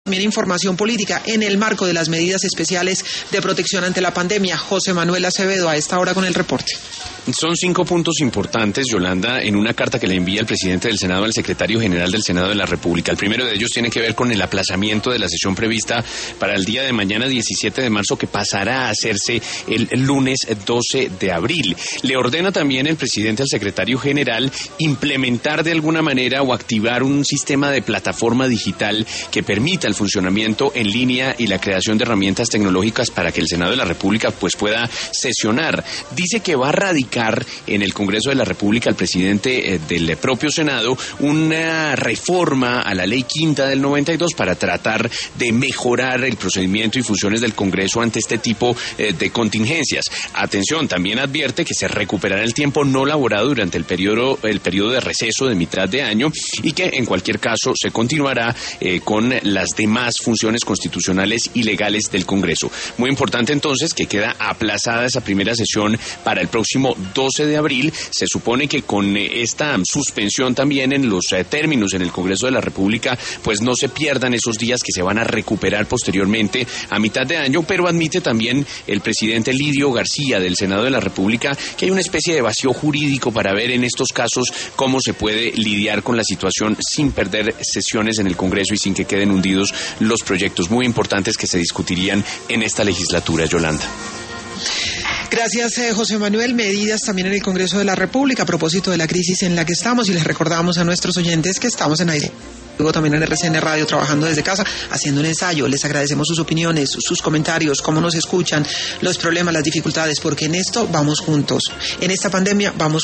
También información política en el marco de las medidas especiales de protección ante la pandemia. José Manuel Acevedo a esta hora con el reporte. Son 5 puntos importantes, Yolanda, en una carta que le envía el presidente del Senado al secretario general del Senado de la República. El primero de ellos tiene que ver con el aplazamiento de la sesión prevista para el día de mañana, 17 de marzo, que pasará a hacerse el lunes 12 de abril. Le ordena también el presidente al secretario general implementar de alguna manera o activar un sistema de plataforma digital que permita el funcionamiento en línea y la creación de herramientas tecnológicas para que el Senado de la República pues pueda sesionar. Dice que va a radicar en el Congreso de la República el presidente del propio Senado una reforma a la Ley Quinta del 92 para tratar de mejorar el procedimiento y funciones del Congreso ante este tipo de contingencias. Atención, también advierte que se recuperará el tiempo no laborado durante el periodo de receso de mitad de año y que en cualquier caso se continuará con las demás funciones constitucionales y legales del Congreso. Muy importante entonces que queda aplazada esa primera sesión para el próximo 12 de abril. Se supone que con esta suspensión también en los términos en el Congreso de la República, pues no se pierdan esos días que se van a recuperar posteriormente a mitad de año, pero admite también el presidente Lidio García del Senado de la República que hay una especie de vacío jurídico para ver en estos casos cómo se puede lidiar con la situación sin perder sesiones en el Congreso y sin que queden hundidos los proyectos muy importantes que se discutirían en esta legislatura, Yolanda. Gracias, José Manuel. Medidas también en el Congreso de la República a propósito de la crisis en la que estamos, y les recordamos a nuestros oyentes que estamos en aire. Luego también en RCN Radio, trabajando desde casa, haciendo un ensayo. Les agradecemos sus opiniones, sus comentarios, cómo nos escuchan, los problemas, las dificultades, porque en esto vamos juntos. En esta pandemia vamos